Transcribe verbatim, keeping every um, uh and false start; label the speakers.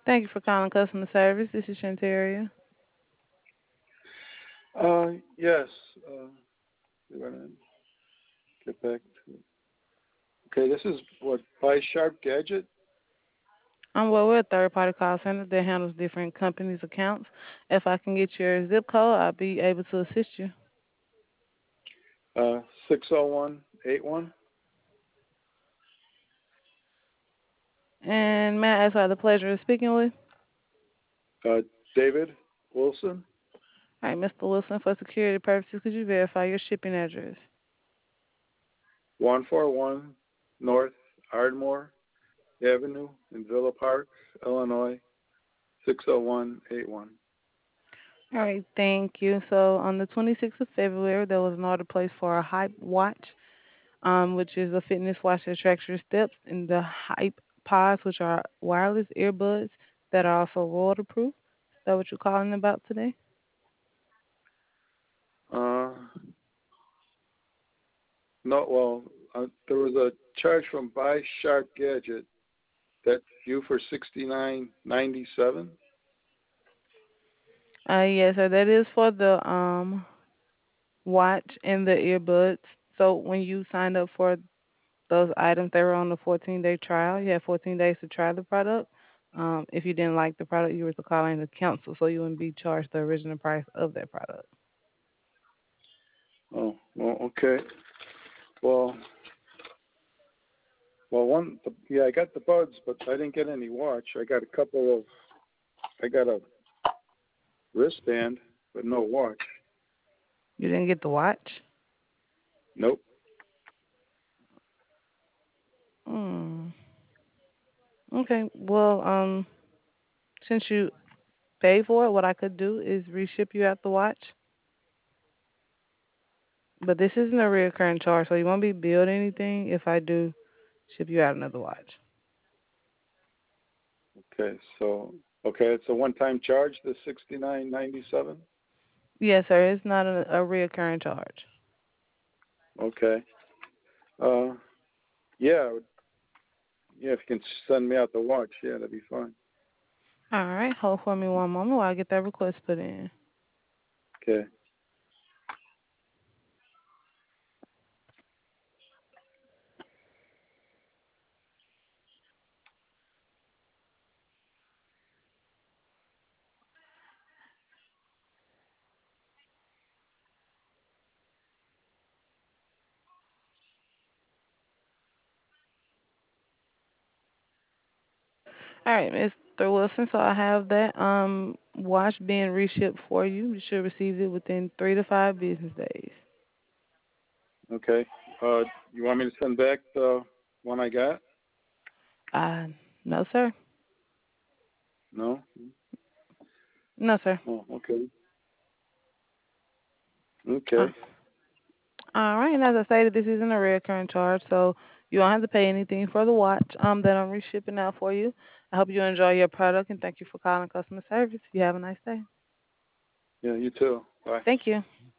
Speaker 1: Thank you for calling customer service. This is Shantaria.
Speaker 2: Uh, yes. Uh, we're gonna get back to. Okay, this is what Buy Sharp Gadget.
Speaker 1: I'm well, we're a third party call center that handles different companies' accounts. If I can get your zip code, I'll be able to assist you.
Speaker 2: Uh, six zero one eight one.
Speaker 1: And may I ask who I have the pleasure of speaking with?
Speaker 2: Uh, David Wilson.
Speaker 1: All right, Mister Wilson, for security purposes, could you verify your shipping address?
Speaker 2: One four one North Ardmore Avenue in Villa Park, Illinois. Six zero one eight one.
Speaker 1: All right, thank you. So on the twenty-sixth of February, there was an order placed for a Hype watch, um, which is a fitness watch that tracks your steps, and the Hype Pods, which are wireless earbuds that are also waterproof. Is that what you're calling about today?
Speaker 2: Uh, no. Well, uh, there was a charge from Buy Sharp Gadget that's due for sixty nine ninety seven.
Speaker 1: Uh, yes, sir. That is for the um watch and the earbuds. So when you signed up for those items, they were on the fourteen day trial. You had fourteen days to try the product. Um, if you didn't like the product, you were to call in to cancel, so you wouldn't be charged the original price of that product.
Speaker 2: Oh, well, okay. Well, well, one, yeah, I got the buds, but I didn't get any watch. I got a couple of, I got a wristband, but no watch.
Speaker 1: You didn't get the watch?
Speaker 2: Nope.
Speaker 1: Hmm. Okay. Well, um, since you paid for it, what I could do is reship you out the watch. But this isn't a reoccurring charge, so you won't be billed anything if I do ship you out another watch.
Speaker 2: Okay, so okay, it's a one-time charge, the sixty-nine ninety-seven.
Speaker 1: Yes, sir. It's not a, a reoccurring charge.
Speaker 2: Okay. Uh, yeah, I would- yeah. If you can send me out the watch, yeah, that'd be fine.
Speaker 1: All right. Hold for me one moment while I get that request put in.
Speaker 2: Okay.
Speaker 1: All right, Mister Wilson. So I have that um watch being reshipped for you. You should receive it within three to five business days.
Speaker 2: Okay. Uh, you want me to send back the one I got?
Speaker 1: Uh, no, sir.
Speaker 2: No.
Speaker 1: No, sir.
Speaker 2: Oh, okay.
Speaker 1: Uh,
Speaker 2: Okay.
Speaker 1: all right. And as I stated, this isn't a recurring charge, so you don't have to pay anything for the watch um that I'm reshipping out for you. I hope you enjoy your product and thank you for calling customer service. You have a nice day.
Speaker 2: Yeah, you too. Bye.
Speaker 1: Thank you.